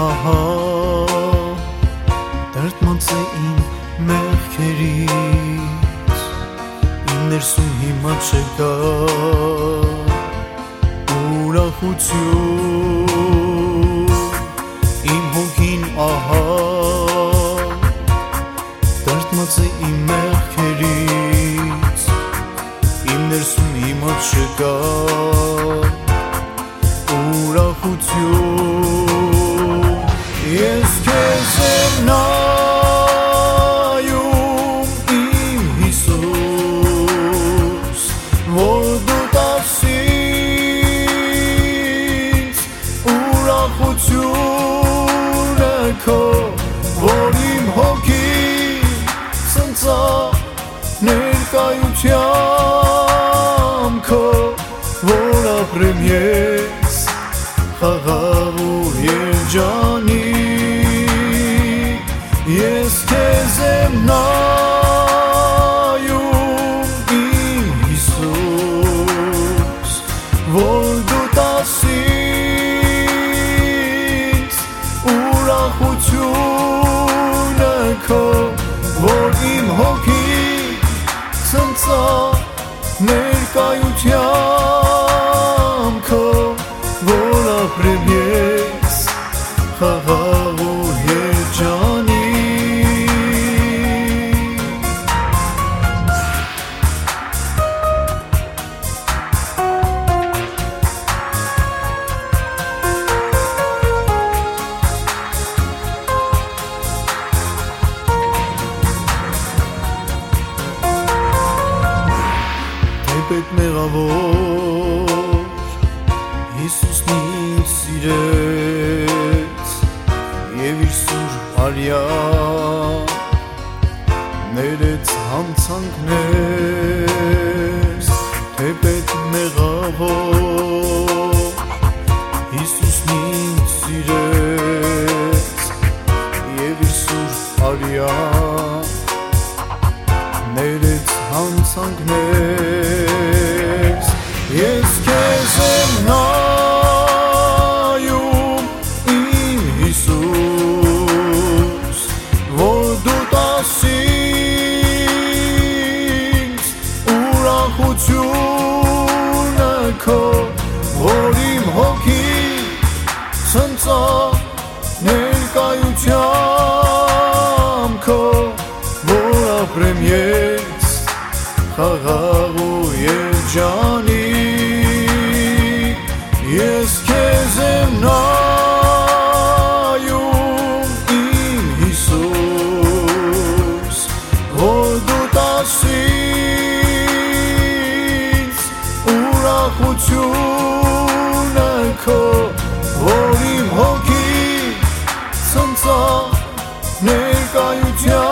ահա դրդմած է իմ մեղքերից իմ ներսում հիմա չկա ուրախություն իմ հոգին ահա դրդմած է իմ մեղքերից իմ ներսում հիմա չկա ուրախություն ես քեզ եմ նայում իմ Հիսուս որ դու տաս ինձ ուրախությունը քո որ իմ հոգին ցնծա ներկայությամբ քո որ ապրեմ ես խաղաղ ու երջանիկ ես քեզ եմ նայում իմ Հիսուս որ դու տաս ինձ ուրախությունը քո որ իմ հոգին ցնծա ներկայությամբ քո որ ապրեմ ես խաղաղ ու երջանիկ թեպետ մեղավոր Հիսուսն ինձ սիրեց և իր սուրբ արյան ներեց հանցանքներ թեպետ մեղավոր Հիսուսն ինձ սիրեց և իր սուրբ արյան ներեց հանցանքներ ես քեզ եմ նայում իմ Հիսուս որ դու տաս ինձ ուրախությունը քո որ իմ հոգին ցնծա ներկայությամբ քո որ ապրեմ ես խաղաղ ու երջանիկ ես քեզ եմ նայում իմ Հիսուս որ դու տաս ինձ ուրախությունը քո որ իմ հոգին ցնծա ներկայությամբ